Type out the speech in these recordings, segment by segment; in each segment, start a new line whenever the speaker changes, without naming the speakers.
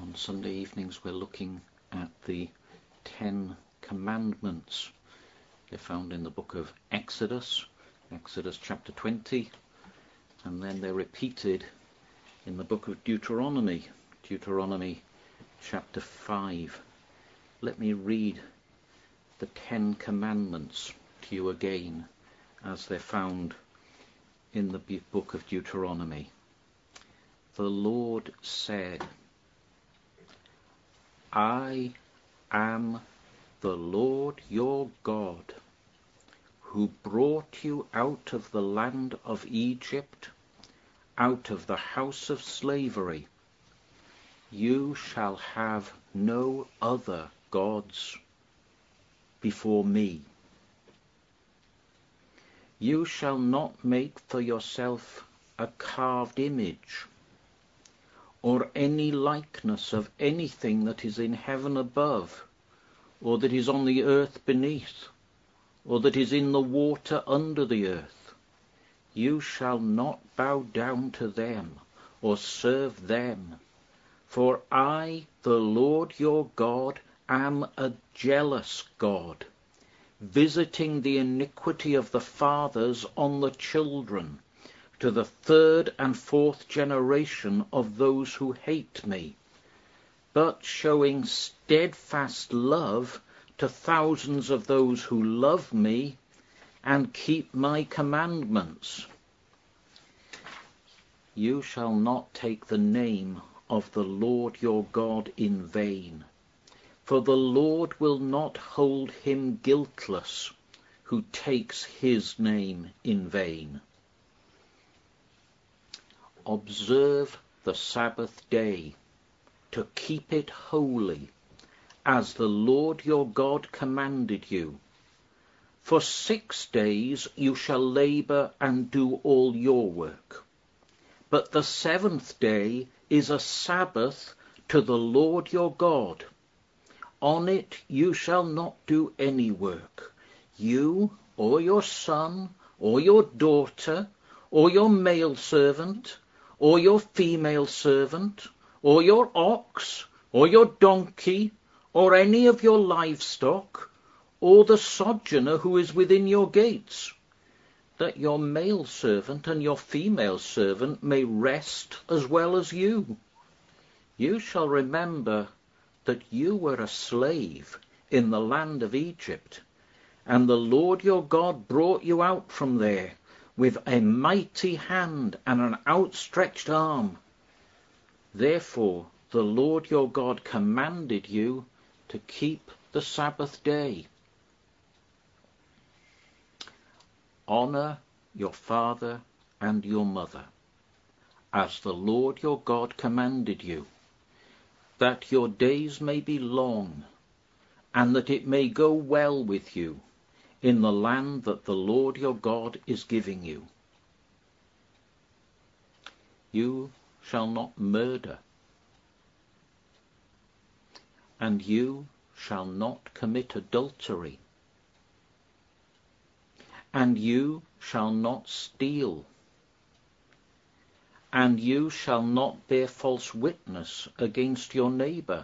On Sunday evenings we're looking at the 10 Commandments. They're found in the book of Exodus chapter 20, and then they're repeated in the book of Deuteronomy chapter 5. Let me read the 10 Commandments to you again as they're found in the book of Deuteronomy. The Lord said, I am the Lord your God, who brought you out of the land of Egypt, out of the house of slavery. You shall have no other gods before me. You shall not make for yourself a carved image, or any likeness of anything that is in heaven above, or that is on the earth beneath, or that is in the water under the earth. You shall not bow down to them, or serve them. For I, the Lord your God, am a jealous God, visiting the iniquity of the fathers on the children, to the third and fourth generation of those who hate me, but showing steadfast love to thousands of those who love me and keep my commandments. You shall not take the name of the Lord your God in vain, for the Lord will not hold him guiltless who takes his name in vain. Observe the Sabbath day, to keep it holy, as the Lord your God commanded you. For 6 days you shall labor and do all your work. But the 7th day is a Sabbath to the Lord your God. On it you shall not do any work, you, or your son, or your daughter, or your male servant, or your female servant, or your ox, or your donkey, or any of your livestock, or the sojourner who is within your gates, that your male servant and your female servant may rest as well as you. You shall remember that you were a slave in the land of Egypt, and the Lord your God brought you out from there with a mighty hand and an outstretched arm. Therefore the Lord your God commanded you to keep the Sabbath day. Honor your father and your mother, as the Lord your God commanded you, that your days may be long, and that it may go well with you in the land that the Lord your God is giving you. You shall not murder, and you shall not commit adultery, and you shall not steal, and you shall not bear false witness against your neighbor,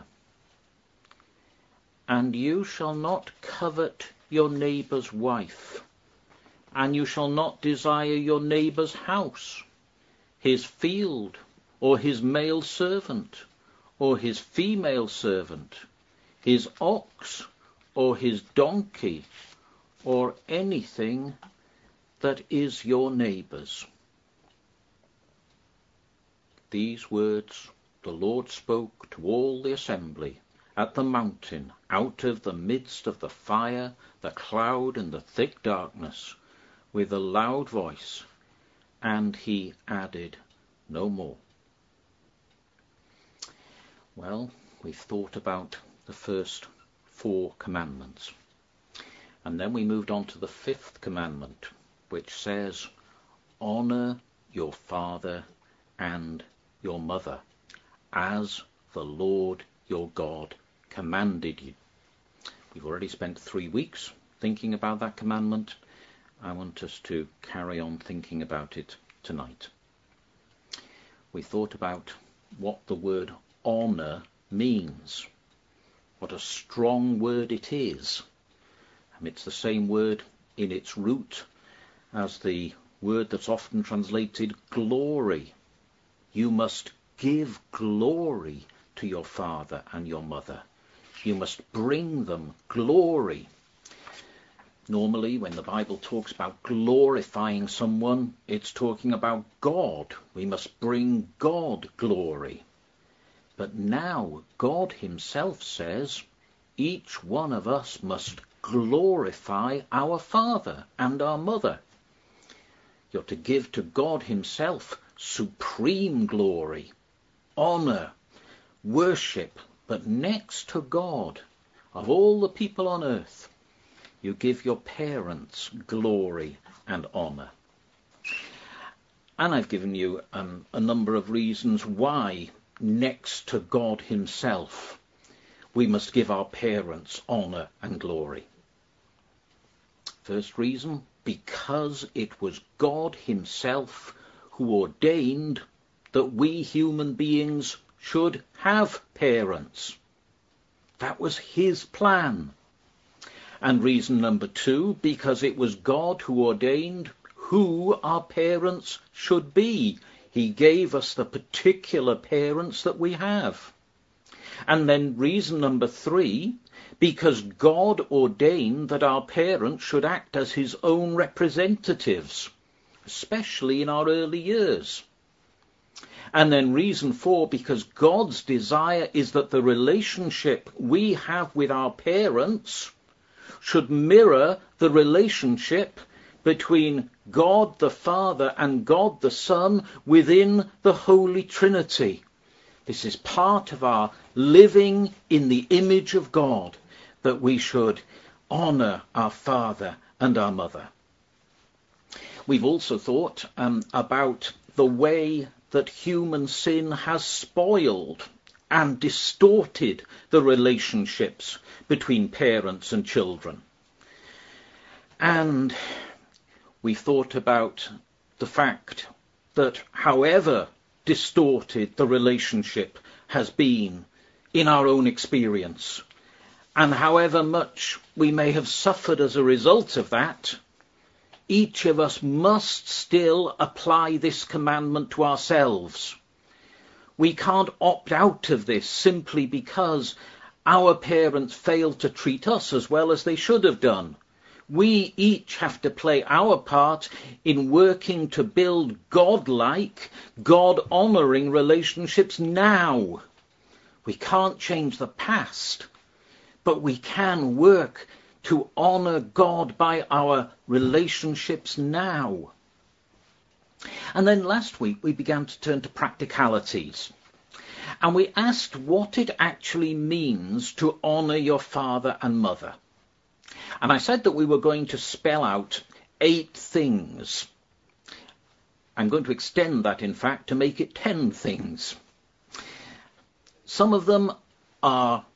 and you shall not covet your neighbor's wife, and you shall not desire your neighbor's house, his field, or his male servant, or his female servant, his ox, or his donkey, or anything that is your neighbor's. These words the Lord spoke to all the assembly at the mountain, out of the midst of the fire, the cloud, and the thick darkness, with a loud voice, and he added no more. Well, we've thought about the first 4 commandments, and then we moved on to the 5th commandment, which says, honor your father and your mother, as the Lord your God commanded you. We've already spent 3 weeks thinking about that commandment. I want us to carry on thinking about it tonight. We thought about what the word honor means. What a strong word it is. It's the same word in its root as the word that's often translated glory. You must give glory to your father and your mother. You must bring them glory. Normally, when the Bible talks about glorifying someone, it's talking about God. We must bring God glory. But now God himself says, each one of us must glorify our father and our mother. You're to give to God himself supreme glory, honor, worship. But next to God, of all the people on earth, you give your parents glory and honor. And I've given you a number of reasons why, next to God himself, we must give our parents honor and glory. First reason, because it was God himself who ordained that we human beings should have parents. That was his plan. And reason number two, because it was God who ordained who our parents should be. He gave us the particular parents that we have. And then reason number three, because God ordained that our parents should act as his own representatives, especially in our early years. And then reason four, because God's desire is that the relationship we have with our parents should mirror the relationship between God the Father and God the Son within the Holy Trinity. This is part of our living in the image of God, that we should honor our father and our mother. We've also thought about the way that human sin has spoiled and distorted the relationships between parents and children. And we thought about the fact that however distorted the relationship has been in our own experience, and however much we may have suffered as a result of that, each of us must still apply this commandment to ourselves. We can't opt out of this simply because our parents failed to treat us as well as they should have done. We each have to play our part in working to build God-like, God-honouring relationships now. We can't change the past, but we can work to honour God by our relationships now. And then last week we began to turn to practicalities. And we asked what it actually means to honour your father and mother. And I said that we were going to spell out 8 things. I'm going to extend that, in fact, to make it 10 things. Some of them are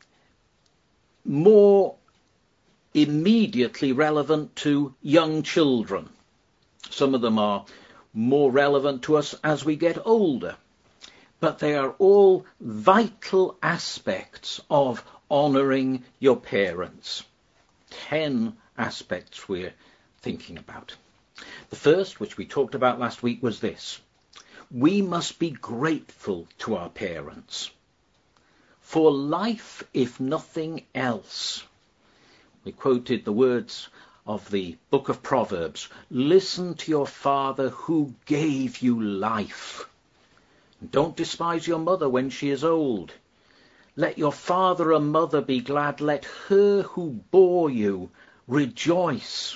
more immediately relevant to young children. Some of them are more relevant to us as we get older. But they are all vital aspects of honouring your parents. 10 aspects we're thinking about. The first, which we talked about last week, was this. We must be grateful to our parents for life, if nothing else. We quoted the words of the book of Proverbs. Listen to your father who gave you life. Don't despise your mother when she is old. Let your father and mother be glad. Let her who bore you rejoice.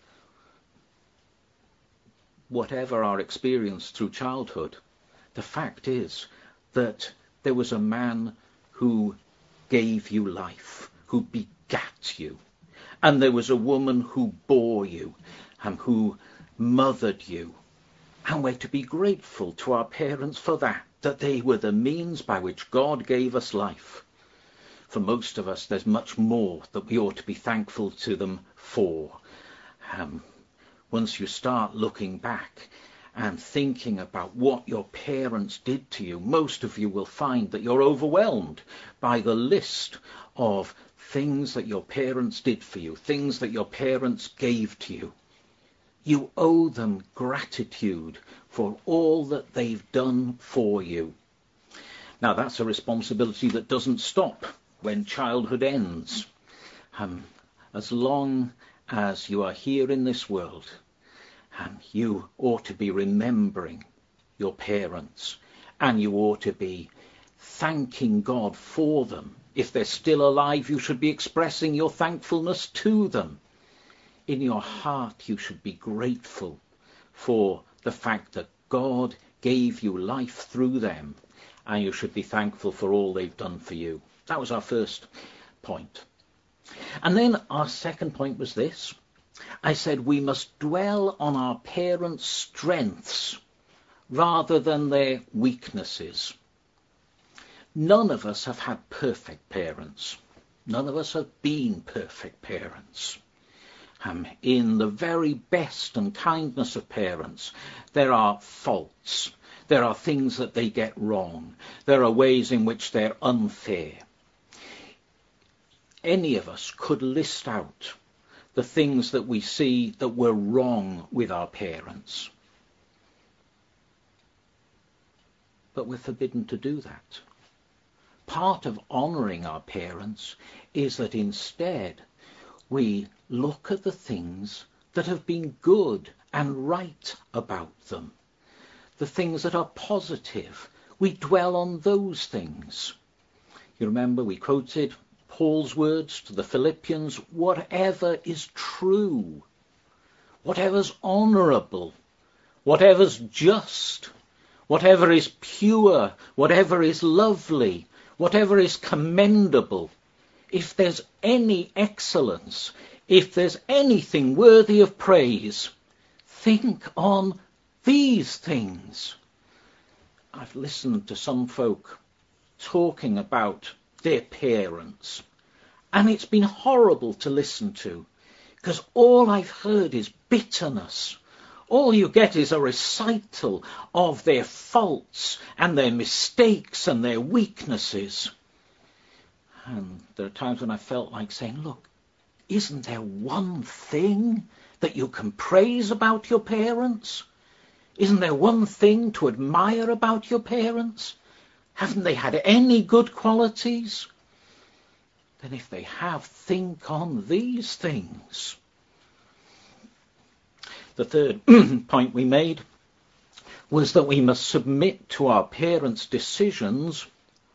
Whatever our experience through childhood, the fact is that there was a man who gave you life, who begat you. And there was a woman who bore you and who mothered you. And we're to be grateful to our parents for that they were the means by which God gave us life. For most of us, there's much more that we ought to be thankful to them for. Once you start looking back and thinking about what your parents did to you, most of you will find that you're overwhelmed by the list of things that your parents did for you, things that your parents gave to you. You owe them gratitude for all that they've done for you. Now, that's a responsibility that doesn't stop when childhood ends. As long as you are here in this world, you ought to be remembering your parents, and you ought to be thanking God for them. If they're still alive, you should be expressing your thankfulness to them. In your heart, you should be grateful for the fact that God gave you life through them, and you should be thankful for all they've done for you. That was our first point. And then our second point was this. I said we must dwell on our parents' strengths rather than their weaknesses. None of us have had perfect parents. None of us have been perfect parents. In the very best and kindness of parents, there are faults. There are things that they get wrong. There are ways in which they're unfair. Any of us could list out the things that we see that were wrong with our parents. But we're forbidden to do that. Part of honouring our parents is that instead we look at the things that have been good and right about them, the things that are positive. We dwell on those things. You remember we quoted Paul's words to the Philippians, whatever is true, whatever's honourable, whatever's just, whatever is pure, whatever is lovely, whatever is commendable, if there's any excellence, if there's anything worthy of praise, think on these things. I've listened to some folk talking about their parents, and it's been horrible to listen to, because all I've heard is bitterness. All you get is a recital of their faults and their mistakes and their weaknesses. And there are times when I felt like saying, look, isn't there one thing that you can praise about your parents? Isn't there one thing to admire about your parents? Haven't they had any good qualities? Then if they have, think on these things. The third point we made was that we must submit to our parents' decisions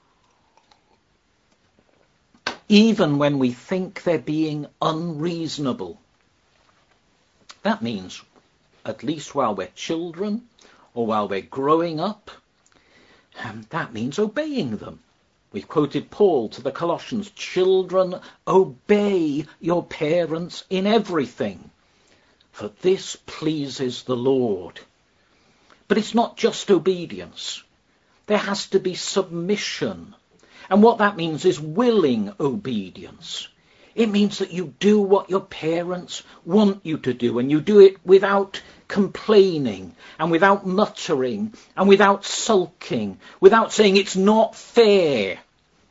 even when we think they're being unreasonable. That means, at least while we're children or while we're growing up, that means obeying them. We've quoted Paul to the Colossians, children, obey your parents in everything, for this pleases the Lord. But it's not just obedience. There has to be submission. And what that means is willing obedience. It means that you do what your parents want you to do, and you do it without complaining and without muttering and without sulking, without saying it's not fair.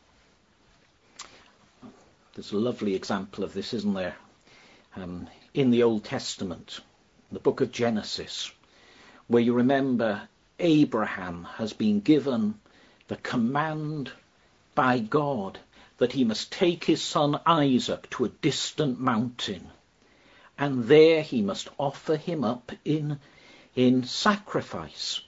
There's a lovely example of this, isn't there? In the Old Testament, the book of Genesis, where you remember Abraham has been given the command by God that he must take his son Isaac to a distant mountain, and there he must offer him up in sacrifice.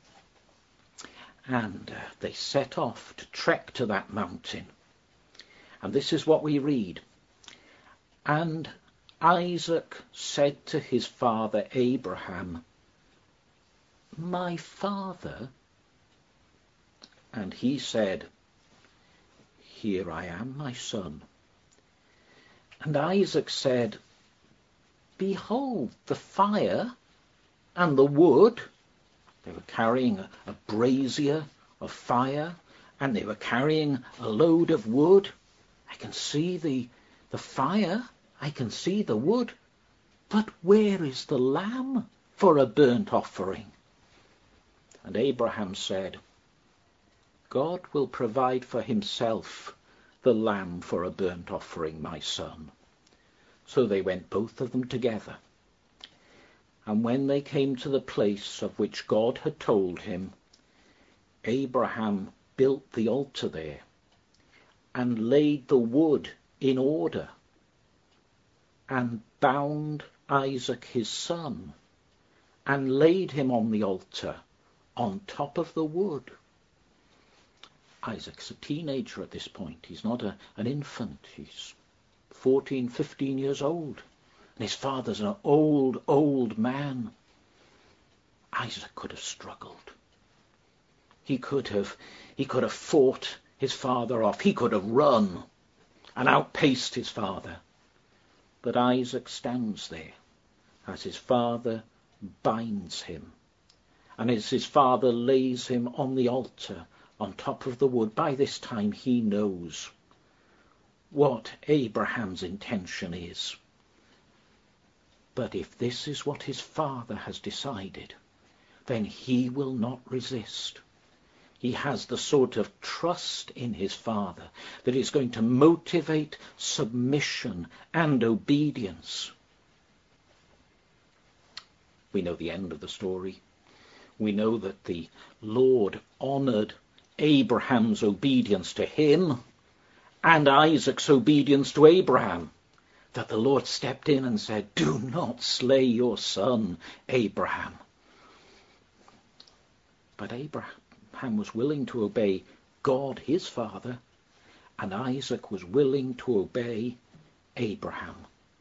And they set off to trek to that mountain. And this is what we read. And Isaac said to his father Abraham, "My father?" And he said, "Here I am, my son." And Isaac said, "Behold the fire and the wood." They were carrying a brazier of fire, and they were carrying a load of wood. I can see the fire, I can see the wood, but where is the lamb for a burnt offering? And Abraham said, God will provide for himself the lamb for a burnt offering, my son. So they went both of them together. And when they came to the place of which God had told him, Abraham built the altar there and laid the wood in order and bound Isaac his son and laid him on the altar on top of the wood. Isaac's a teenager at this point. He's not an infant. He's 14, 15 years old. And his father's an old man. Isaac could have struggled. He could have fought his father off. He could have run and outpaced his father. But Isaac stands there as his father binds him, and as his father lays him on the altar on top of the wood. By this time he knows what Abraham's intention is. But if this is what his father has decided, then he will not resist. He has the sort of trust in his father that is going to motivate submission and obedience. We know the end of the story. We know that the Lord honored Abraham's obedience to him and Isaac's obedience to Abraham. That the Lord stepped in and said, do not slay your son, Abraham. But Abraham was willing to obey God, his father, and Isaac was willing to obey Abraham.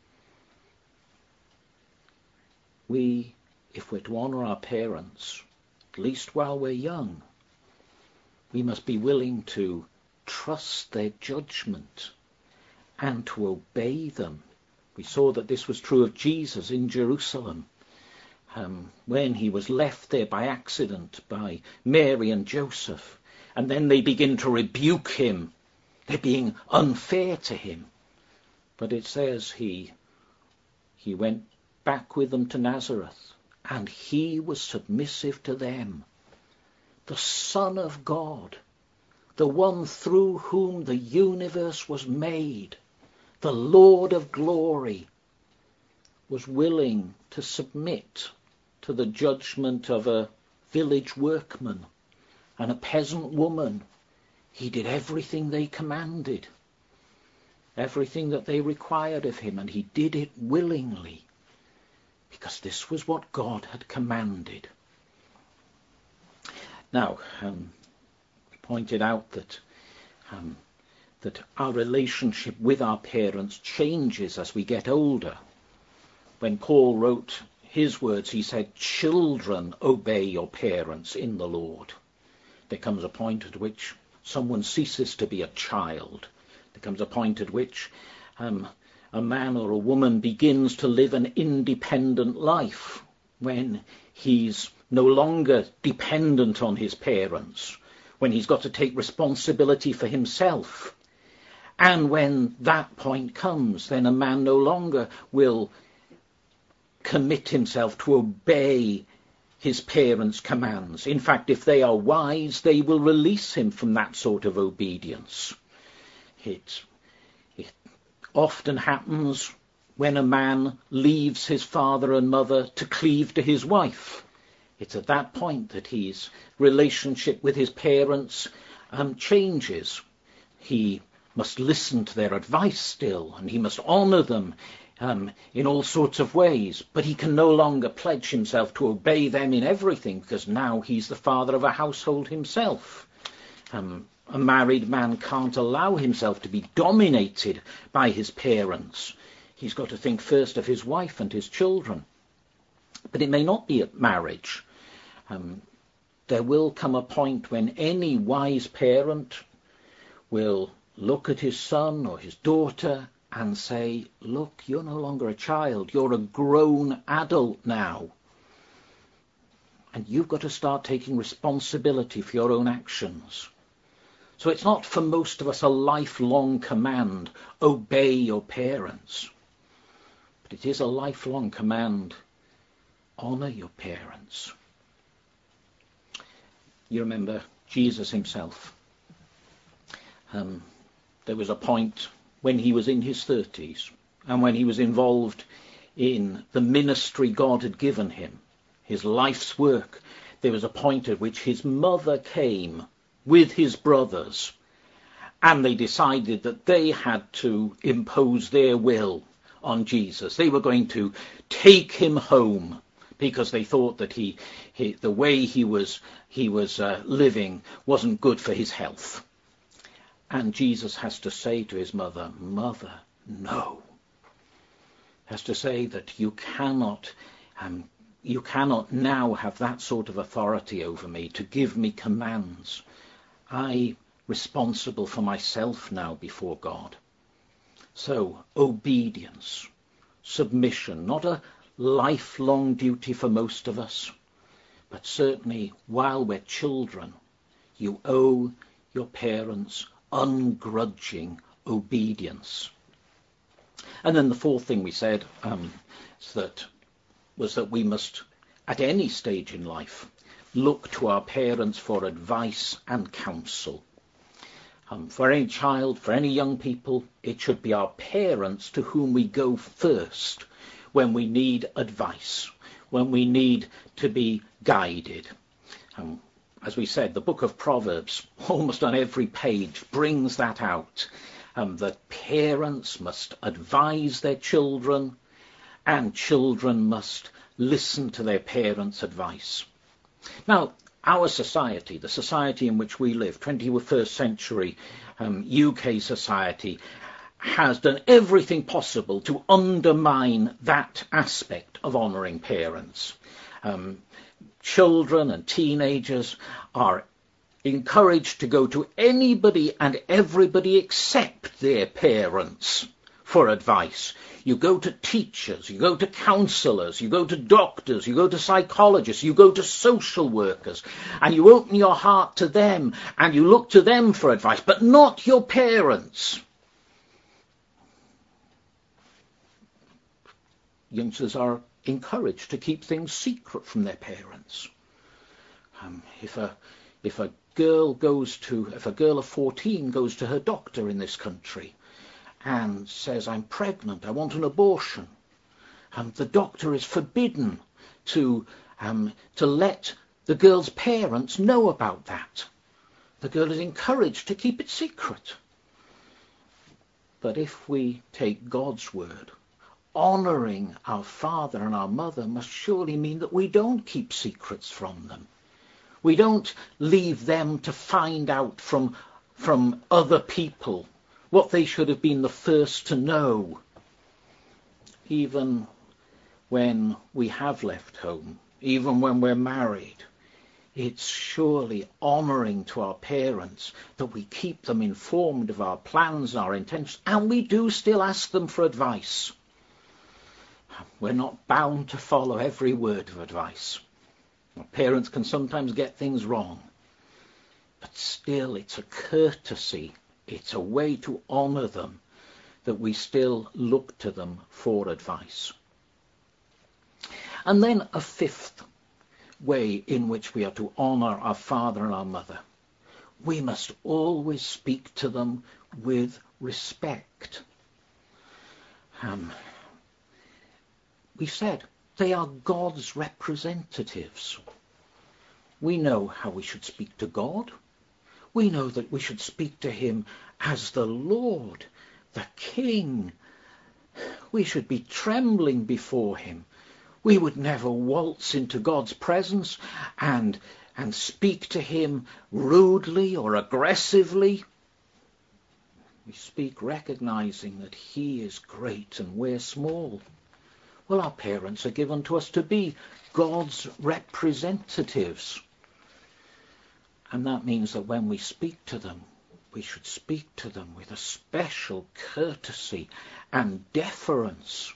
If we're to honor our parents, at least while we're young, we must be willing to trust their judgment and to obey them. We saw that this was true of Jesus in Jerusalem, when he was left there by accident by Mary and Joseph, and then they begin to rebuke him. They're being unfair to him. But it says he went back with them to Nazareth, and he was submissive to them. The Son of God, the one through whom the universe was made, the Lord of glory, was willing to submit to the judgment of a village workman and a peasant woman. He did everything they commanded, everything that they required of him, and he did it willingly, because this was what God had commanded. Now, we pointed out that our relationship with our parents changes as we get older. When Paul wrote his words, he said, children, obey your parents in the Lord. There comes a point at which someone ceases to be a child. There comes a point at which a man or a woman begins to live an independent life, when he's no longer dependent on his parents, when he's got to take responsibility for himself. And when that point comes, then a man no longer will commit himself to obey his parents' commands. In fact, if they are wise, they will release him from that sort of obedience. It often happens when a man leaves his father and mother to cleave to his wife. It's at that point that his relationship with his parents changes. He must listen to their advice still, and he must honor them in all sorts of ways, but he can no longer pledge himself to obey them in everything, because now he's the father of a household himself. A married man can't allow himself to be dominated by his parents. He's got to think first of his wife and his children. But it may not be at marriage. There will come a point when any wise parent will look at his son or his daughter and say, look, you're no longer a child, you're a grown adult now. And you've got to start taking responsibility for your own actions. So it's not for most of us a lifelong command, obey your parents. But it is a lifelong command, honor your parents. You remember Jesus himself. There was a point when he was in his 30s and when he was involved in the ministry God had given him, his life's work. There was a point at which his mother came with his brothers, and they decided that they had to impose their will on Jesus. They were going to take him home because they thought that the way he was living wasn't good for his health. And Jesus has to say to his mother, "Mother, no." Has to say that you cannot now have that sort of authority over me to give me commands. I'm responsible for myself now before God. So, obedience, submission, not a lifelong duty for most of us, but certainly while we're children, you owe your parents ungrudging obedience. And then the fourth thing we said was that we must, at any stage in life, look to our parents for advice and counsel. For any child, for any young people, it should be our parents to whom we go first when we need advice, when we need to be guided. As we said, the book of Proverbs, almost on every page, brings that out, that parents must advise their children, and children must listen to their parents' advice. Now, our society, the society in which we live, 21st century UK society, has done everything possible to undermine that aspect of honouring parents. Children and teenagers are encouraged to go to anybody and everybody except their parents for advice. You go to teachers, you go to counsellors, you go to doctors, you go to psychologists, you go to social workers, and you open your heart to them and you look to them for advice, but not your parents. Youngsters are encouraged to keep things secret from their parents. If a girl of 14 goes to her doctor in this country and says, "I'm pregnant, I want an abortion," the doctor is forbidden to let the girl's parents know about that. The girl is encouraged to keep it secret. But if we take God's word, honouring our father and our mother must surely mean that we don't keep secrets from them. We don't leave them to find out from other people what they should have been the first to know. Even when we have left home, even when we're married, it's surely honouring to our parents that we keep them informed of our plans and our intentions, and we do still ask them for advice. We're not bound to follow every word of advice. Our parents can sometimes get things wrong, but still it's a courtesy, it's a way to honour them that we still look to them for advice. And then a fifth way in which we are to honour our father and our mother. We must always speak to them with respect. We said they are God's representatives. We know how we should speak to God. We know that we should speak to him as the Lord, the King. We should be trembling before him. We would never waltz into God's presence and speak to him rudely or aggressively. We speak recognizing that he is great and we're small. Well, our parents are given to us to be God's representatives. And that means that when we speak to them, we should speak to them with a special courtesy and deference.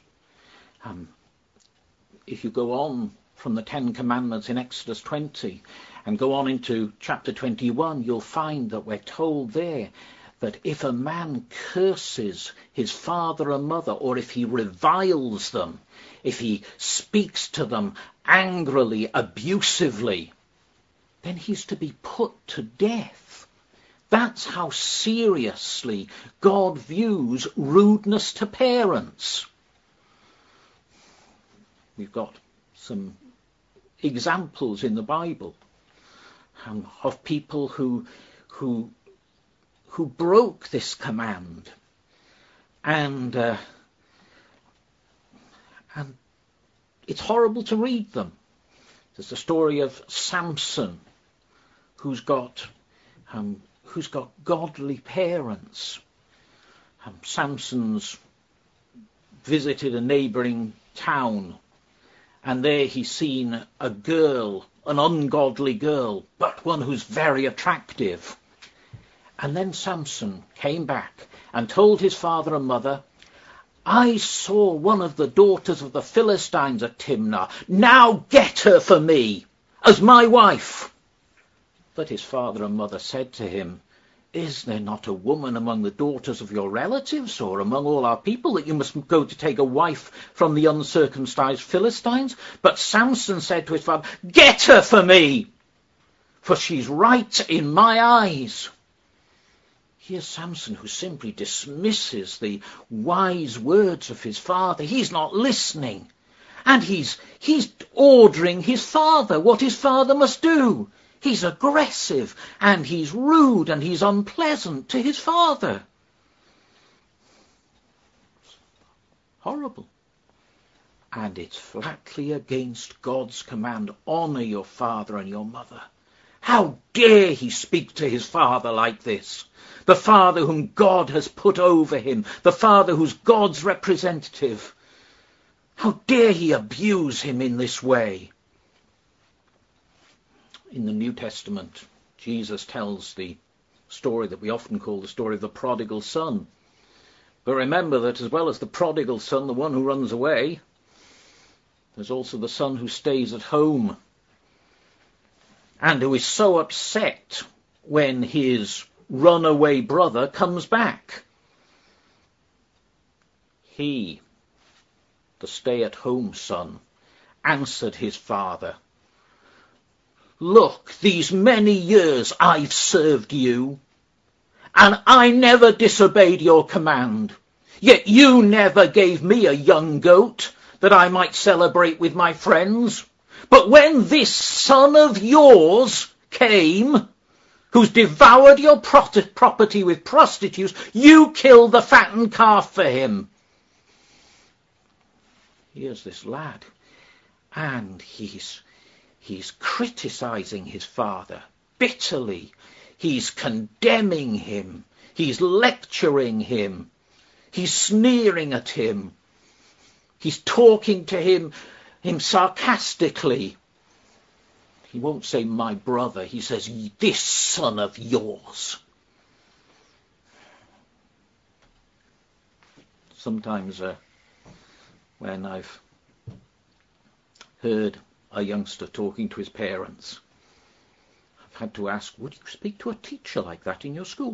If you go on from the 10 Commandments in Exodus 20 and go on into chapter 21, you'll find that we're told there that if a man curses his father and mother, or if he reviles them, if he speaks to them angrily, abusively, then he's to be put to death. That's how seriously God views rudeness to parents. We've got some examples in the Bible of people who broke this command, and it's horrible to read them. There's the story of Samson, who's got godly parents. Samson's visited a neighbouring town, and there he's seen a girl, an ungodly girl, but one who's very attractive. And then Samson came back and told his father and mother, I saw one of the daughters of the Philistines at Timnah. Now get her for me as my wife. But his father and mother said to him, is there not a woman among the daughters of your relatives or among all our people that you must go to take a wife from the uncircumcised Philistines? But Samson said to his father, get her for me, for she's right in my eyes. Here's Samson, who simply dismisses the wise words of his father. He's not listening. And he's ordering his father what his father must do. He's aggressive, and he's rude, and he's unpleasant to his father. Horrible. And it's flatly against God's command, honour your father and your mother. How dare he speak to his father like this? The father whom God has put over him, the father who's God's representative. How dare he abuse him in this way? In the New Testament, Jesus tells the story that we often call the story of the prodigal son. But remember that as well as the prodigal son, the one who runs away, there's also the son who stays at home and who is so upset when his runaway brother comes back. He, the stay-at-home son, answered his father, look, these many years I've served you, and I never disobeyed your command. Yet you never gave me a young goat that I might celebrate with my friends. But when this son of yours came, who's devoured your property with prostitutes, you killed the fattened calf for him. Here's this lad, and he's criticizing his father bitterly. He's condemning him. He's lecturing him. He's sneering at him. He's talking to him sarcastically. He won't say my brother. He says, this son of yours. Sometimes when I've heard a youngster talking to his parents, I've had to ask, would you speak to a teacher like that in your school?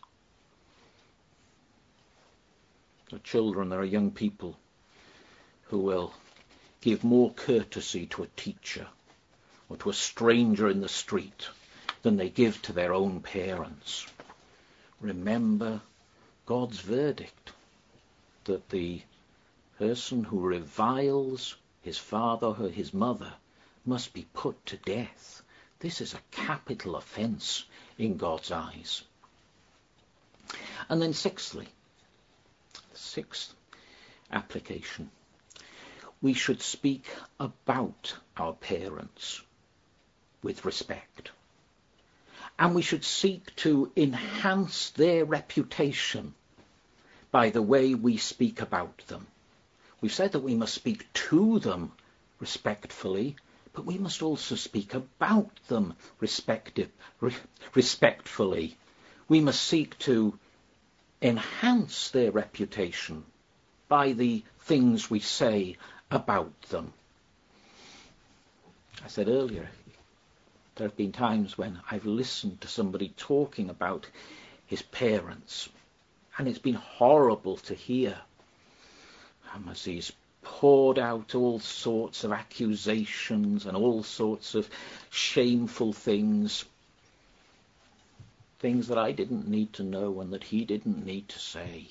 There are children, there are young people who will give more courtesy to a teacher or to a stranger in the street than they give to their own parents. Remember God's verdict that the person who reviles his father or his mother must be put to death. This is a capital offence in God's eyes. And then sixthly, the sixth application, we should speak about our parents with respect. And we should seek to enhance their reputation by the way we speak about them. We've said that we must speak to them respectfully, but we must also speak about them respectfully. We must seek to enhance their reputation by the things we say about them. I said earlier, there have been times when I've listened to somebody talking about his parents, and it's been horrible to hear as he's poured out all sorts of accusations and all sorts of shameful things that I didn't need to know and that he didn't need to say.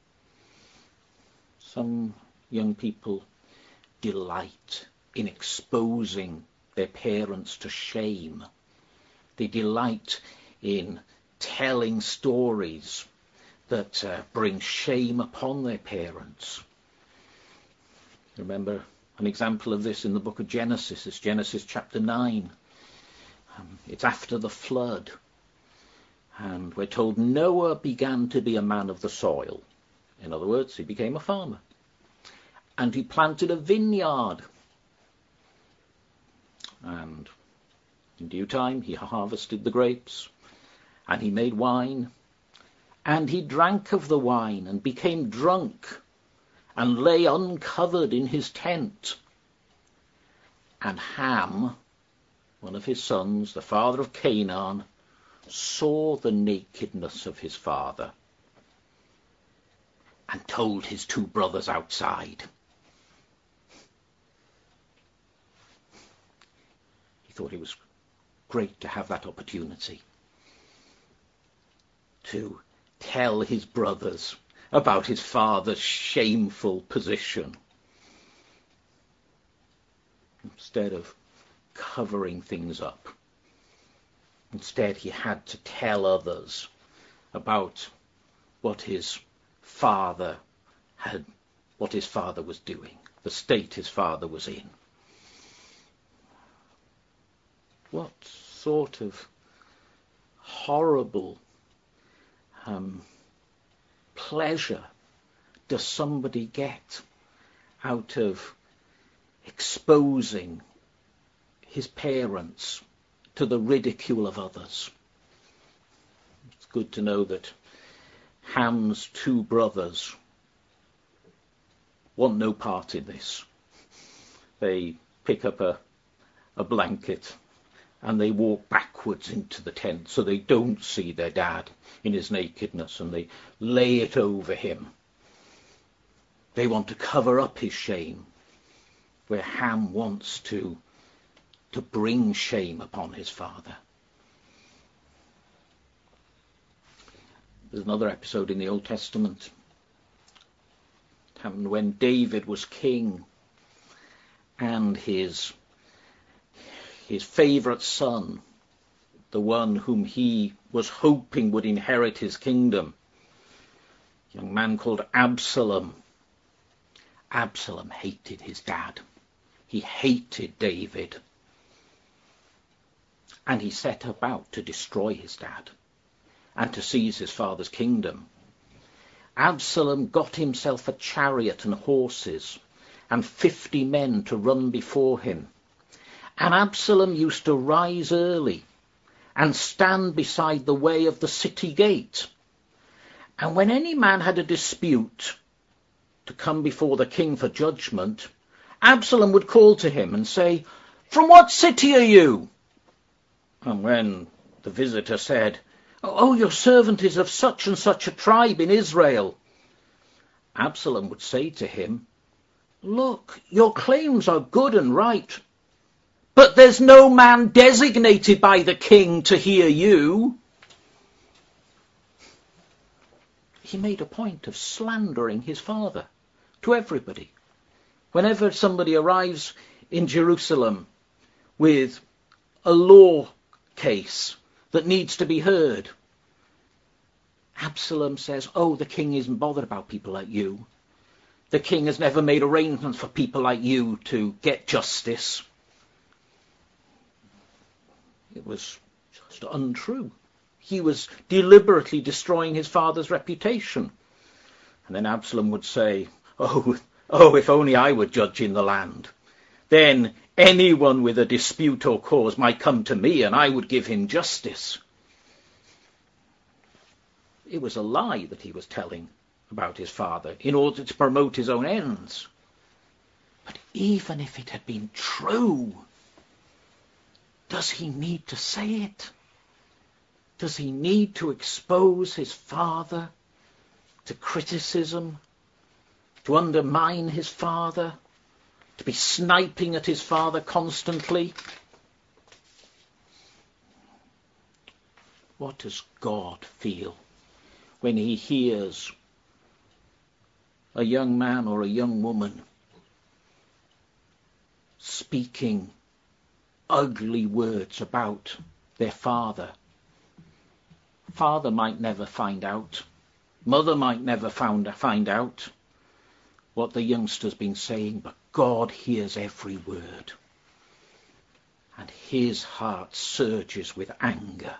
Some young people delight in exposing their parents to shame. They delight in telling stories that bring shame upon their parents. Remember an example of this in the book of Genesis. It's Genesis chapter 9. It's after the flood. And we're told Noah began to be a man of the soil. In other words, he became a farmer. And he planted a vineyard. And in due time, he harvested the grapes. And he made wine. And he drank of the wine and became drunk and lay uncovered in his tent. And Ham, one of his sons, the father of Canaan, saw the nakedness of his father and told his two brothers outside. He thought it was great to have that opportunity to tell his brothers about his father's shameful position, instead of covering things up. Instead, he had to tell others about what his father was doing, the state his father was in. What sort of horrible pleasure does somebody get out of exposing his parents to the ridicule of others? It's good to know that Ham's two brothers want no part in this. They pick up a blanket and they walk backwards into the tent so they don't see their dad in his nakedness, and they lay it over him. They want to cover up his shame, where Ham wants to bring shame upon his father. There's another episode in the Old Testament. It happened when David was king, and his favourite son, the one whom he was hoping would inherit his kingdom, a young man called Absalom. Absalom hated his dad. He hated David. And he set about to destroy his dad and to seize his father's kingdom. Absalom got himself a chariot and horses and 50 men to run before him. And Absalom used to rise early and stand beside the way of the city gate. And when any man had a dispute to come before the king for judgment, Absalom would call to him and say, "From what city are you?" And when the visitor said, "Oh, your servant is of such and such a tribe in Israel," Absalom would say to him, "Look, your claims are good and right, but there's no man designated by the king to hear you." He made a point of slandering his father to everybody. Whenever somebody arrives in Jerusalem with a law case that needs to be heard, Absalom says, "Oh, the king isn't bothered about people like you. The king has never made arrangements for people like you to get justice." It was just untrue. He was deliberately destroying his father's reputation. And then Absalom would say, Oh, if only I were judge in the land. Then anyone with a dispute or cause might come to me and I would give him justice. It was a lie that he was telling about his father in order to promote his own ends. But even if it had been true, does he need to say it? Does he need to expose his father to criticism, to undermine his father, to be sniping at his father constantly. What does God feel when he hears a young man or a young woman speaking ugly words about their father? Father might never find out. Mother might never find out what the youngster's been saying, but God hears every word. And his heart surges with anger.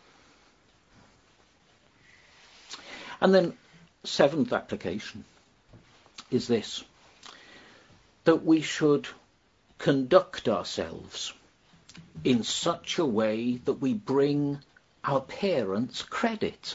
And then, seventh application is this, that we should conduct ourselves in such a way that we bring our parents credit.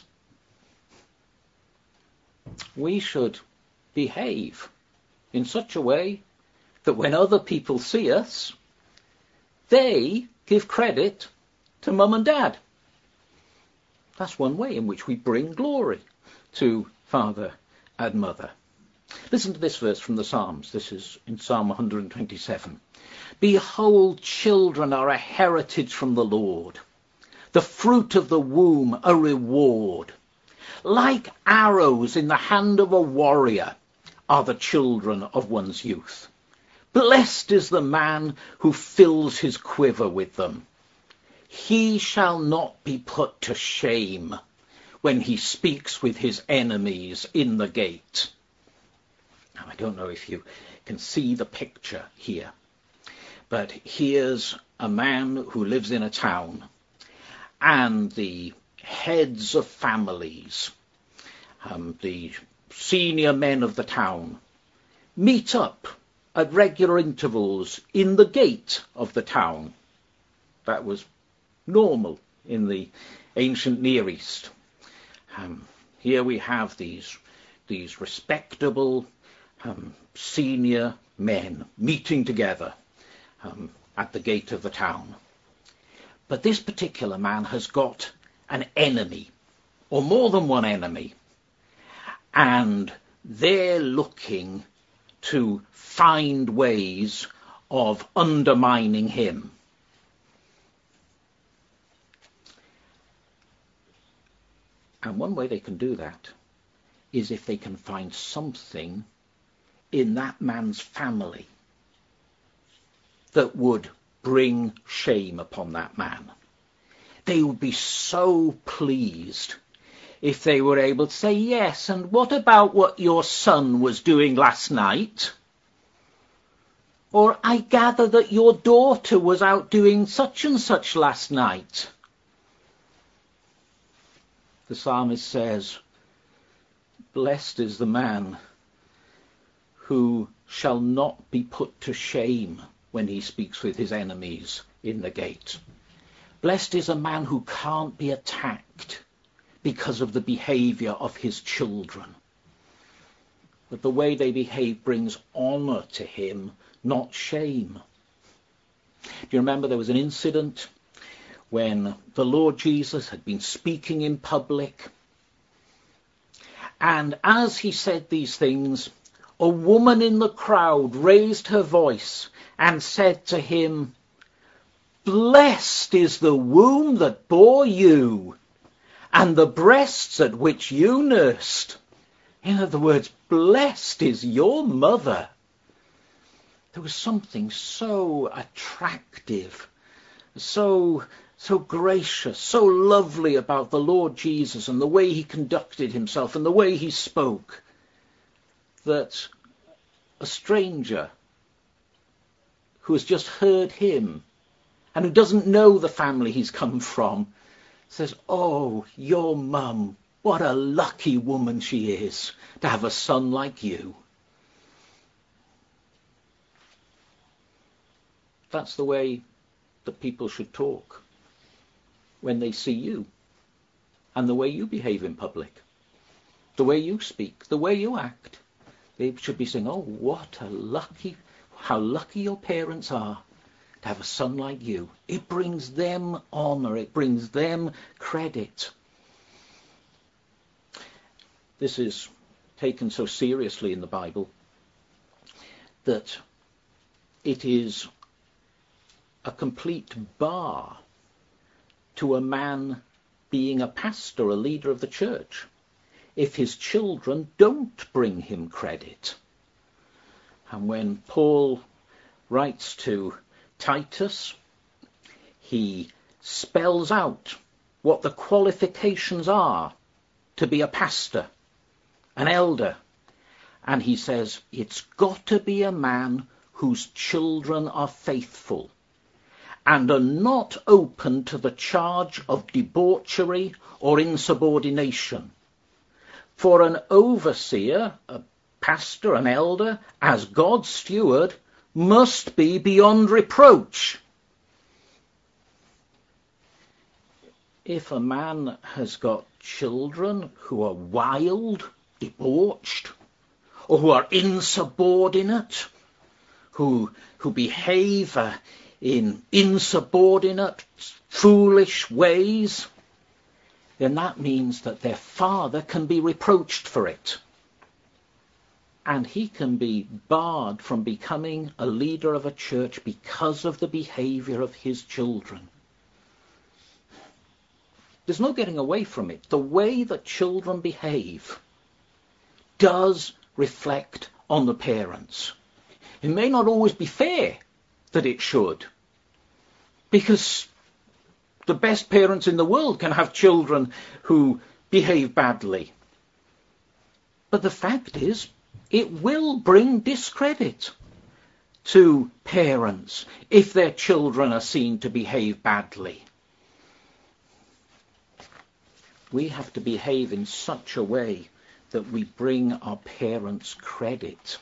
We should behave in such a way that when other people see us, they give credit to mum and dad. That's one way in which we bring glory to father and mother. Listen to this verse from the Psalms. This is in Psalm 127. Behold, children are a heritage from the Lord, the fruit of the womb a reward. Like arrows in the hand of a warrior are the children of one's youth. Blessed is the man who fills his quiver with them. He shall not be put to shame when he speaks with his enemies in the gate. Now, I don't know if you can see the picture here, but here's a man who lives in a town, and the heads of families, the senior men of the town, meet up at regular intervals in the gate of the town. That was normal in the ancient Near East. Here we have these respectable senior men meeting together at the gate of the town. But this particular man has got an enemy, or more than one enemy, and they're looking to find ways of undermining him. And one way they can do that is if they can find something in that man's family that would bring shame upon that man. They would be so pleased if they were able to say, yes, and what about what your son was doing last night? Or, I gather that your daughter was out doing such and such last night. The psalmist says, blessed is the man who shall not be put to shame when he speaks with his enemies in the gate. Blessed is a man who can't be attacked because of the behavior of his children. But the way they behave brings honor to him, not shame. Do you remember there was an incident when the Lord Jesus had been speaking in public, and as he said these things, a woman in the crowd raised her voice and said to him, blessed is the womb that bore you, and the breasts at which you nursed. In other words, blessed is your mother. There was something so attractive, so gracious, so lovely about the Lord Jesus and the way he conducted himself and the way he spoke, that a stranger who has just heard him and who doesn't know the family he's come from says, oh, your mum, what a lucky woman she is to have a son like you. That's the way that people should talk when they see you, and the way you behave in public, the way you speak, the way you act. They should be saying, oh, how lucky your parents are to have a son like you. It brings them honor, it brings them credit. This is taken so seriously in the Bible that it is a complete bar to a man being a pastor, a leader of the church, if his children don't bring him credit. And when Paul writes to Titus, he spells out what the qualifications are to be a pastor, an elder. And he says, it's got to be a man whose children are faithful and are not open to the charge of debauchery or insubordination. For an overseer, a pastor, an elder, as God's steward, must be beyond reproach. If a man has got children who are wild, debauched, or who are insubordinate, who behave in insubordinate, foolish ways, then that means that their father can be reproached for it. And he can be barred from becoming a leader of a church because of the behavior of his children. There's no getting away from it. The way that children behave does reflect on the parents. It may not always be fair that it should, because the best parents in the world can have children who behave badly. But the fact is, it will bring discredit to parents if their children are seen to behave badly. We have to behave in such a way that we bring our parents credit.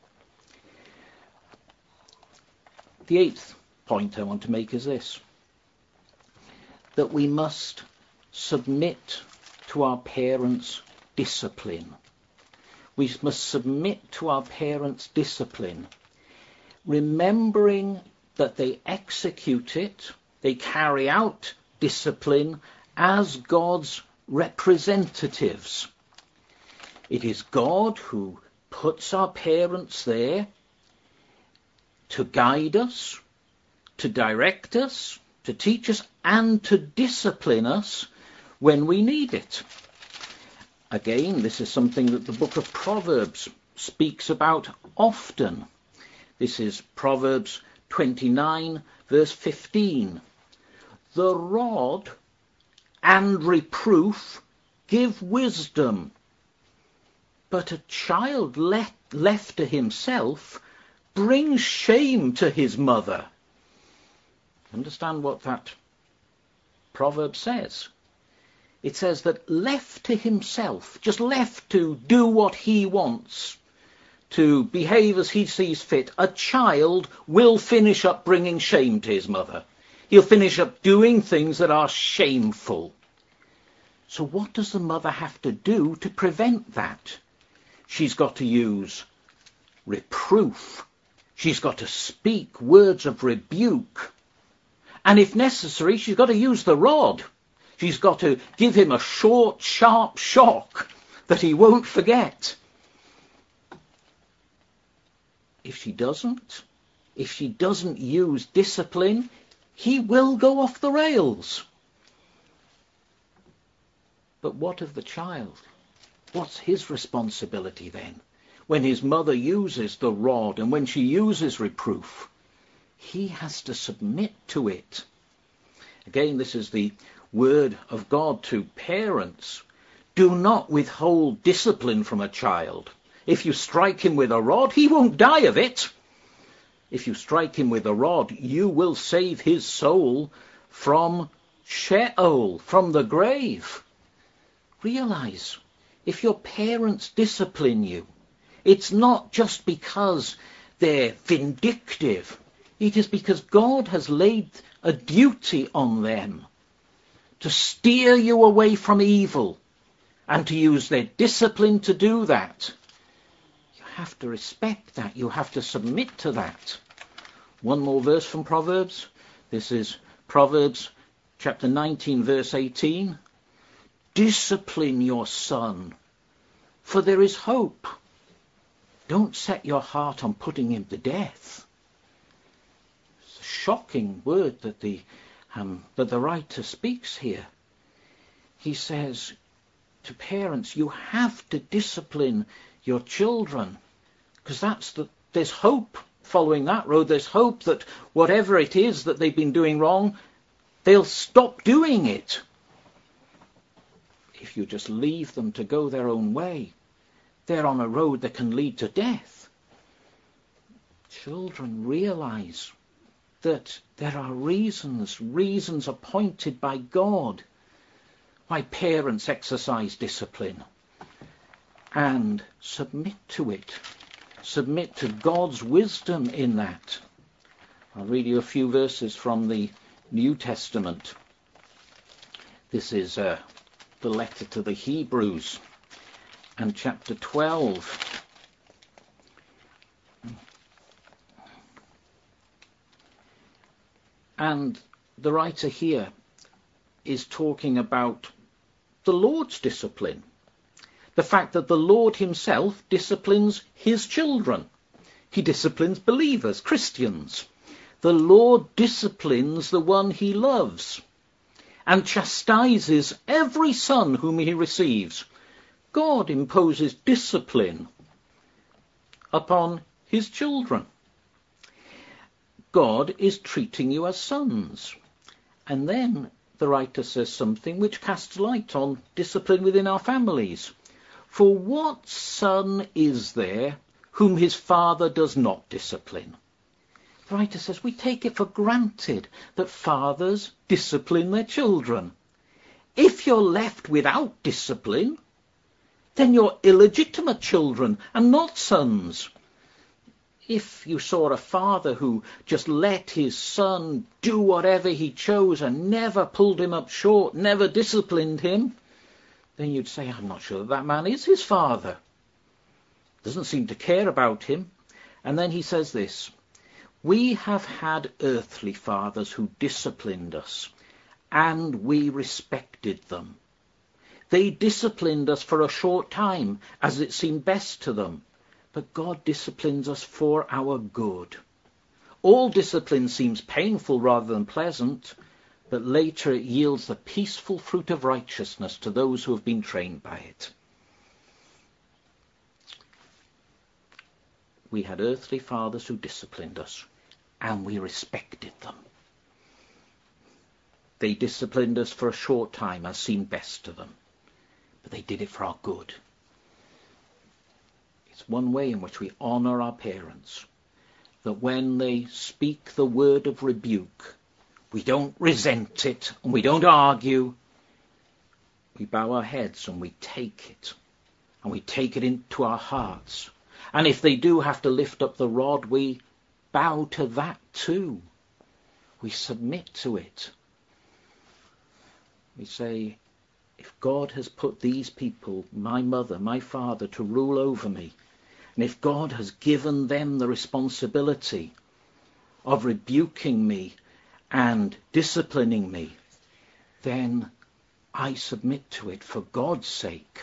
The eighth point I want to make is this: that we must submit to our parents' discipline. We must submit to our parents' discipline, remembering that they execute it, they carry out discipline as God's representatives. It is God who puts our parents there to guide us, to direct us, to teach us, and to discipline us when we need it. Again, this is something that the book of Proverbs speaks about often. This is Proverbs 29, verse 15. The rod and reproof give wisdom, but a child left to himself brings shame to his mother. Understand what that proverb says. It says that left to himself, just left to do what he wants, to behave as he sees fit, a child will finish up bringing shame to his mother. He'll finish up doing things that are shameful. So what does the mother have to do to prevent that? She's got to use reproof. She's got to speak words of rebuke. And if necessary, she's got to use the rod. She's got to give him a short, sharp shock that he won't forget. If she doesn't use discipline, he will go off the rails. But what of the child? What's his responsibility then? When his mother uses the rod and when she uses reproof, he has to submit to it. Again, this is the word of God to parents. Do not withhold discipline from a child. If you strike him with a rod, he won't die of it. If you strike him with a rod, you will save his soul from Sheol, from the grave. Realize, if your parents discipline you, it's not just because they're vindictive. It is because God has laid a duty on them to steer you away from evil and to use their discipline to do that. You have to respect that. You have to submit to that. One more verse from Proverbs. This is Proverbs chapter 19, verse 18. Discipline your son, for there is hope. Don't set your heart on putting him to death. shocking word that the writer speaks here. He says to parents, you have to discipline your children, because there's hope following that road. There's hope that whatever it is that they've been doing wrong, they'll stop doing it. If you just leave them to go their own way, they're on a road that can lead to death. Children realize that there are reasons appointed by God why parents exercise discipline, and submit to it. Submit to God's wisdom in that. I'll read you a few verses from the New Testament. This is the letter to the Hebrews, and chapter 12. And the writer here is talking about the Lord's discipline. The fact that the Lord himself disciplines his children. He disciplines believers, Christians. The Lord disciplines the one he loves and chastises every son whom he receives. God imposes discipline upon his children. God is treating you as sons. And then the writer says something which casts light on discipline within our families. For what son is there whom his father does not discipline? The writer says we take it for granted that fathers discipline their children. If you're left without discipline, then you're illegitimate children and not sons. If you saw a father who just let his son do whatever he chose and never pulled him up short, never disciplined him, then you'd say, I'm not sure that man is his father. Doesn't seem to care about him. And then he says this, we have had earthly fathers who disciplined us, and we respected them. They disciplined us for a short time, as it seemed best to them. But God disciplines us for our good. All discipline seems painful rather than pleasant, but later it yields the peaceful fruit of righteousness to those who have been trained by it. We had earthly fathers who disciplined us, and we respected them. They disciplined us for a short time, as seemed best to them, but they did it for our good. It's one way in which we honour our parents, that when they speak the word of rebuke, we don't resent it and we don't argue. We bow our heads and we take it, and we take it into our hearts. And if they do have to lift up the rod, we bow to that too. We submit to it. We say, if God has put these people, my mother, my father, to rule over me, and if God has given them the responsibility of rebuking me and disciplining me, then I submit to it for God's sake.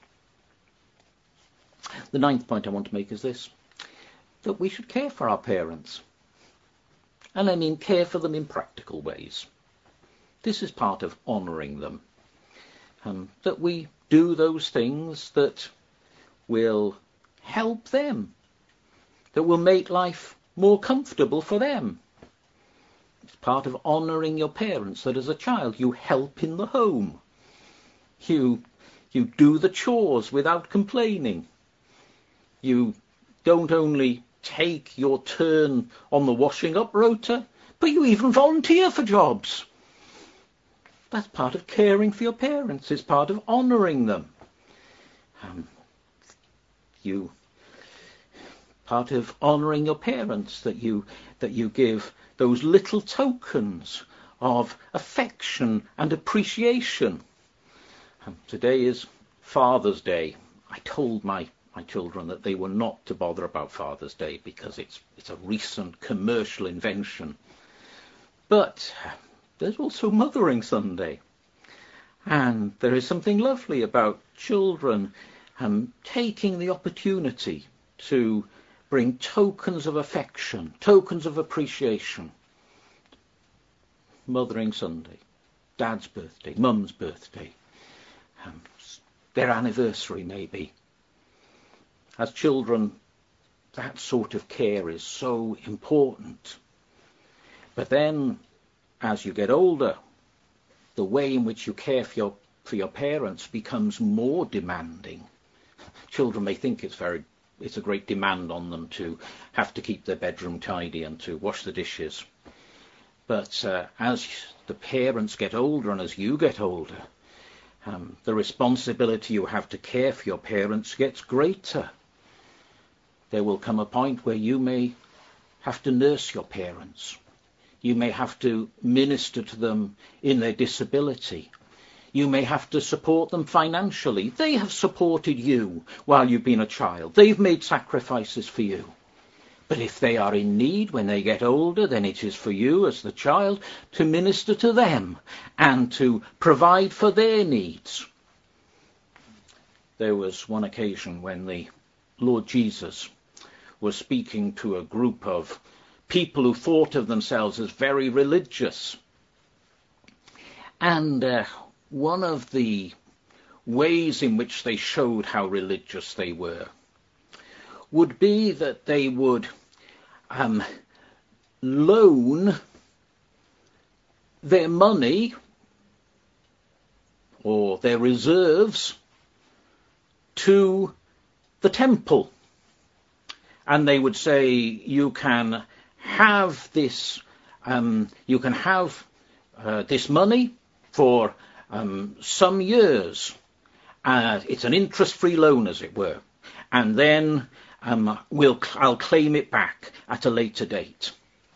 The ninth point I want to make is this, that we should care for our parents. And I mean care for them in practical ways. This is part of honouring them. That we do those things that will help them, that will make life more comfortable for them. It's part of honouring your parents, that as a child you help in the home. You do the chores without complaining. You don't only take your turn on the washing up rota, but you even volunteer for jobs. That's part of caring for your parents. It's part of honouring them. Part of honouring your parents, that you give those little tokens of affection and appreciation. Today is Father's Day. I told my children that they were not to bother about Father's Day because it's a recent commercial invention. But there's also Mothering Sunday. And there is something lovely about children taking the opportunity to bring tokens of affection, tokens of appreciation. Mothering Sunday, Dad's birthday, Mum's birthday, their anniversary maybe. As children, that sort of care is so important. But then, as you get older, the way in which you care for your parents becomes more demanding. Children may think it's a great demand on them to have to keep their bedroom tidy and to wash the dishes. But as the parents get older and as you get older, the responsibility you have to care for your parents gets greater. There will come a point where you may have to nurse your parents. You may have to minister to them in their disability. You may have to support them financially. They have supported you while you've been a child. They've made sacrifices for you. But if they are in need when they get older, then it is for you as the child to minister to them and to provide for their needs. There was one occasion when the Lord Jesus was speaking to a group of people who thought of themselves as very religious. And one of the ways in which they showed how religious they were would be that they would loan their money or their reserves to the temple. And they would say, you can have this this money for some years. It's an interest-free loan, as it were. And then I'll claim it back at a later date.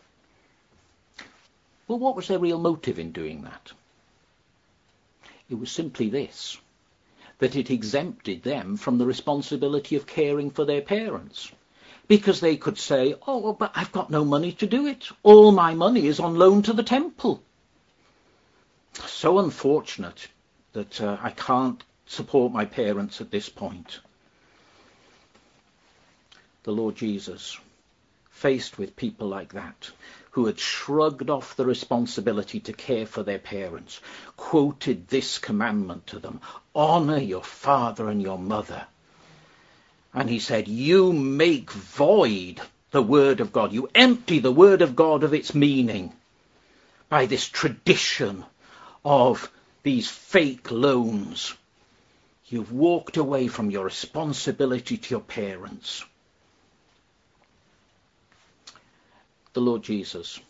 Well, what was their real motive in doing that? It was simply this, that it exempted them from the responsibility of caring for their parents. Because they could say, oh, well, but I've got no money to do it. All my money is on loan to the temple. So unfortunate that I can't support my parents at this point. The Lord Jesus, faced with people like that, who had shrugged off the responsibility to care for their parents, quoted this commandment to them, honour your father and your mother. And he said, you make void the word of God. You empty the word of God of its meaning by this tradition of these fake loans. You've walked away from your responsibility to your parents. The Lord Jesus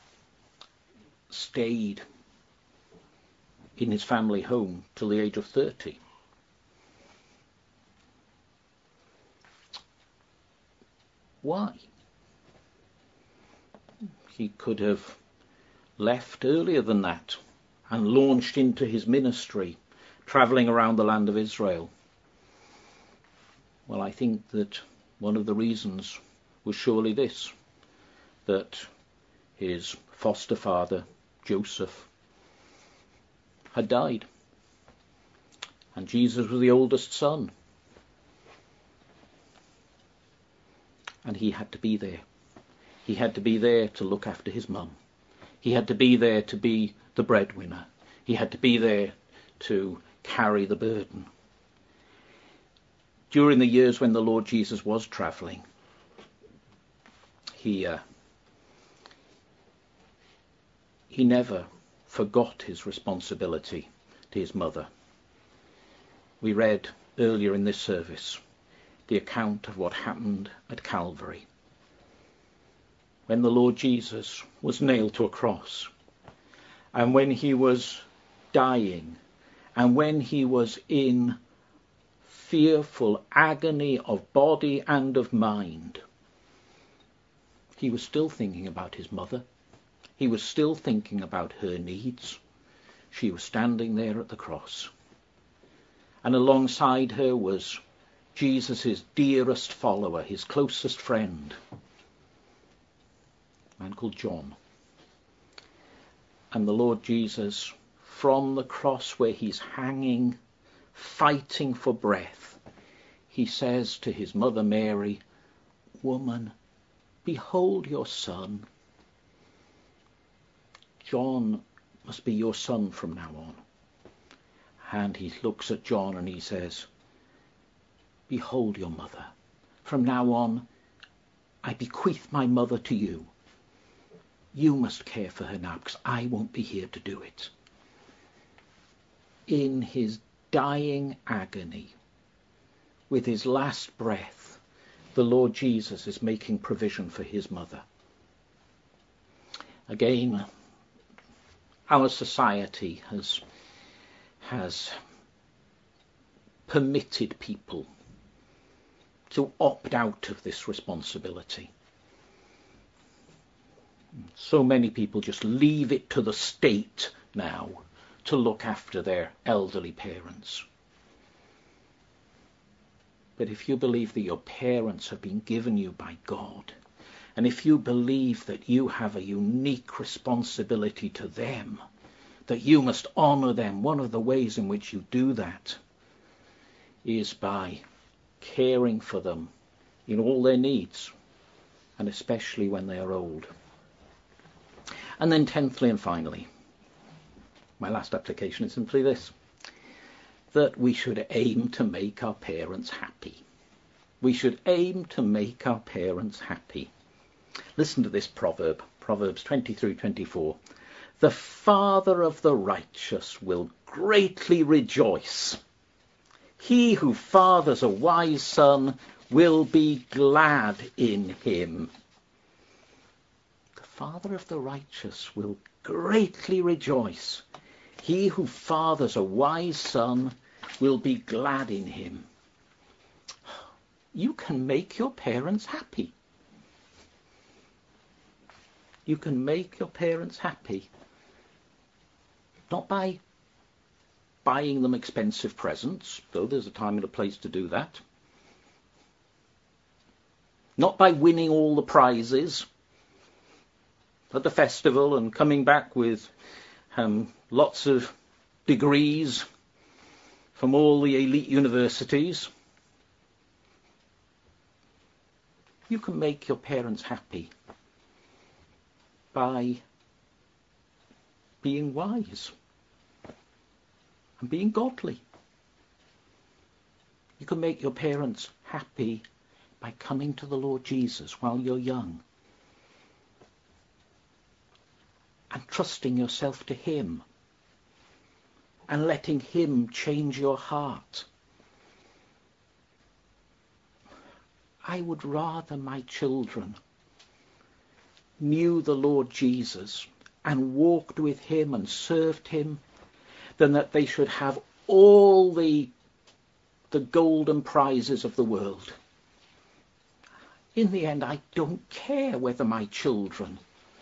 stayed in his family home till the age of 30. Why? He could have left earlier than that and launched into his ministry, travelling around the land of Israel. Well, I think that one of the reasons was surely this, that his foster father, Joseph, had died. And Jesus was the oldest son. And he had to be there. He had to be there to look after his mum. He had to be there to be the breadwinner. He had to be there to carry the burden. During the years when the Lord Jesus was travelling, he never forgot his responsibility to his mother. We read earlier in this service the account of what happened at Calvary, when the Lord Jesus was nailed to a cross, and when he was dying, and when he was in fearful agony of body and of mind, he was still thinking about his mother. He was still thinking about her needs. She was standing there at the cross. And alongside her was Jesus' dearest follower, his closest friend, a man called John. And the Lord Jesus, from the cross where he's hanging, fighting for breath, he says to his mother Mary, "Woman, behold your son." John must be your son from now on. And he looks at John and he says, behold your mother. From now on, I bequeath my mother to you. You must care for her now, because I won't be here to do it. In his dying agony, with his last breath, the Lord Jesus is making provision for his mother. Again, our society has permitted people to opt out of this responsibility. So many people just leave it to the state now to look after their elderly parents. But if you believe that your parents have been given you by God, and if you believe that you have a unique responsibility to them, that you must honour them, one of the ways in which you do that is by caring for them in all their needs, and especially when they are old. And then 10thly and finally, my last application is simply this, that we should aim to make our parents happy. We should aim to make our parents happy. Listen to this proverb, Proverbs 23:24. The father of the righteous will greatly rejoice. He who fathers a wise son will be glad in him. The father of the righteous will greatly rejoice. He who fathers a wise son will be glad in him. You can make your parents happy. You can make your parents happy. Not by buying them expensive presents, though there's a time and a place to do that. Not by winning all the prizes at the festival and coming back with lots of degrees from all the elite universities. You can make your parents happy by being wise and being godly. You can make your parents happy by coming to the Lord Jesus while you're young and trusting yourself to him and letting him change your heart. I would rather my children knew the Lord Jesus and walked with him and served him than that they should have all the golden prizes of the world. In the end, I don't care whether my children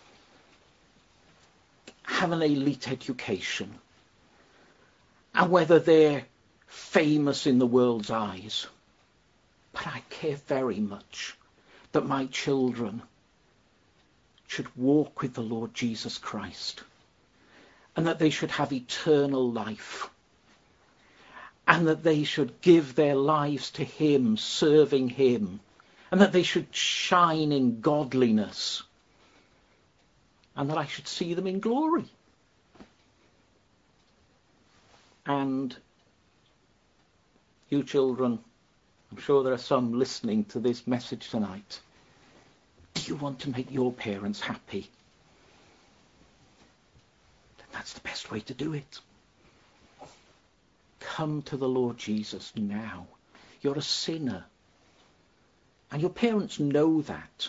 have an elite education and whether they're famous in the world's eyes. But I care very much that my children should walk with the Lord Jesus Christ and that they should have eternal life and that they should give their lives to him, serving him, and that they should shine in godliness and that I should see them in glory. And you children, I'm sure there are some listening to this message tonight. Do you want to make your parents happy? Then that's the best way to do it. Come to the Lord Jesus now. You're a sinner. And your parents know that.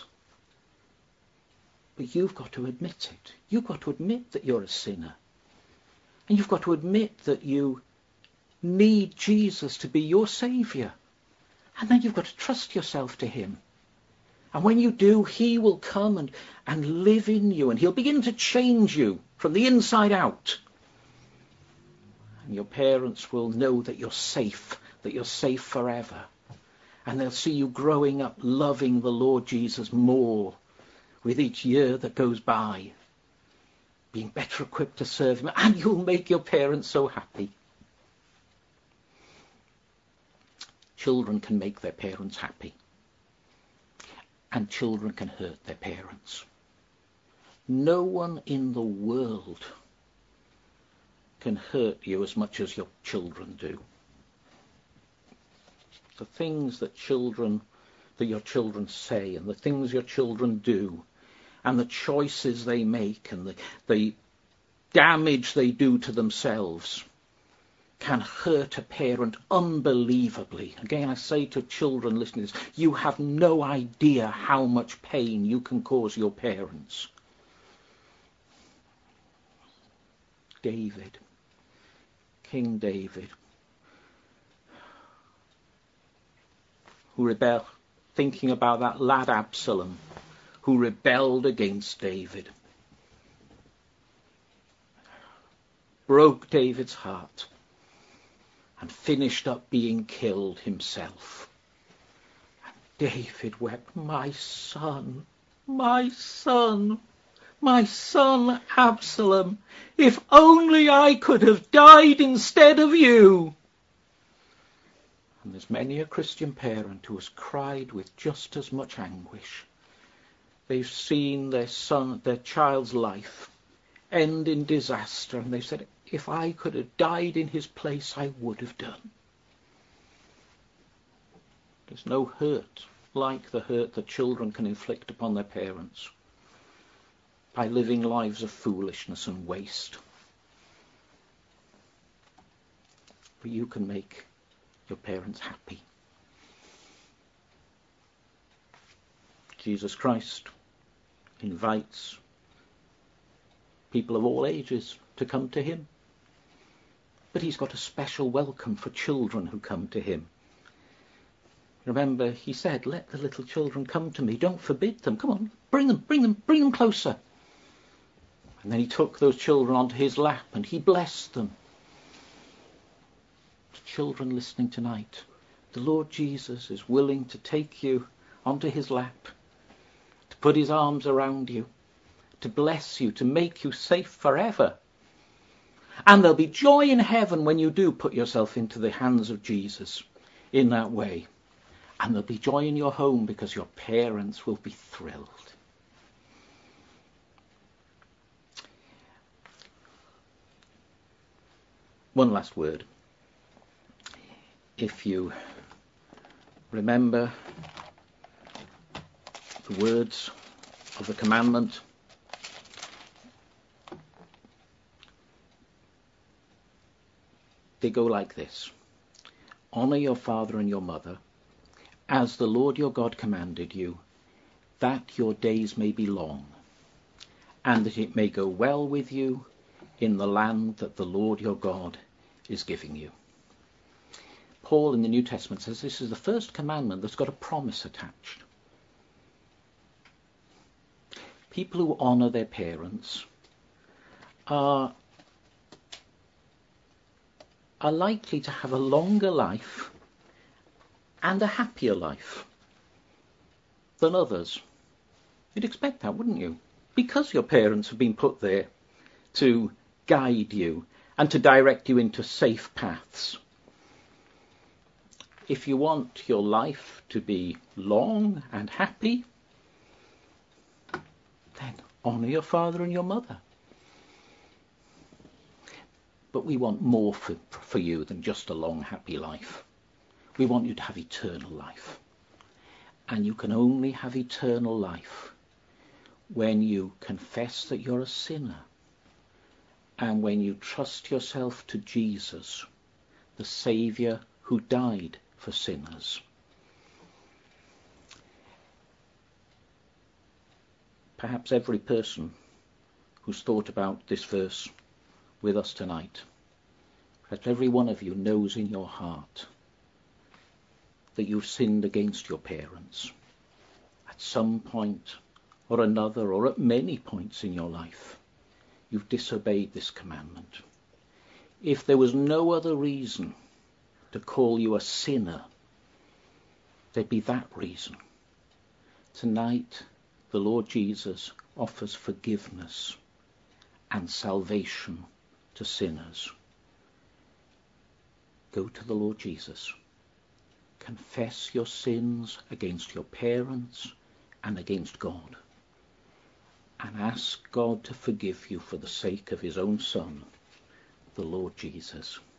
But you've got to admit it. You've got to admit that you're a sinner. And you've got to admit that you need Jesus to be your Saviour. And then you've got to trust yourself to him. And when you do, he will come and live in you, and he'll begin to change you from the inside out. And your parents will know that you're safe forever. And they'll see you growing up loving the Lord Jesus more with each year that goes by, being better equipped to serve him, and you'll make your parents so happy. Children can make their parents happy. And children can hurt their parents. No one in the world can hurt you as much as your children do. The things that your children say, and the things your children do, and the choices they make, and the damage they do to themselves can hurt a parent unbelievably. Again, I say to children listening to this, you have no idea how much pain you can cause your parents. David, King David, who rebelled, thinking about that lad Absalom, who rebelled against David, broke David's heart, and finished up being killed himself. And David wept, my son, my son, my son Absalom, if only I could have died instead of you. And there's many a Christian parent who has cried with just as much anguish. They've seen their child's life end in disaster, and they've said, if I could have died in his place, I would have done. There's no hurt like the hurt that children can inflict upon their parents by living lives of foolishness and waste. But you can make your parents happy. Jesus Christ invites people of all ages to come to him. But he's got a special welcome for children who come to him. Remember, he said, let the little children come to me. Don't forbid them. Come on, bring them closer. And then he took those children onto his lap and he blessed them. Children listening tonight, the Lord Jesus is willing to take you onto his lap, to put his arms around you, to bless you, to make you safe forever. And there'll be joy in heaven when you do put yourself into the hands of Jesus in that way. And there'll be joy in your home because your parents will be thrilled. One last word. If you remember the words of the commandment, they go like this. Honor your father and your mother, as the Lord your God commanded you, that your days may be long, and that it may go well with you in the land that the Lord your God is giving you. Paul in the New Testament says this is the first commandment that's got a promise attached. People who honor their parents are likely to have a longer life and a happier life than others. You'd expect that, wouldn't you? Because your parents have been put there to guide you and to direct you into safe paths. If you want your life to be long and happy, then honour your father and your mother. But we want more for you than just a long, happy life. We want you to have eternal life. And you can only have eternal life when you confess that you're a sinner and when you trust yourself to Jesus, the Saviour who died for sinners. Perhaps every person who's thought about this verse with us tonight, perhaps every one of you knows in your heart that you've sinned against your parents at some point or another, or at many points in your life. You've disobeyed this commandment. If there was no other reason to call you a sinner, there'd be that reason. Tonight, the Lord Jesus offers forgiveness and salvation to sinners. Go to the Lord Jesus. Confess your sins against your parents and against God. And ask God to forgive you for the sake of his own Son, the Lord Jesus.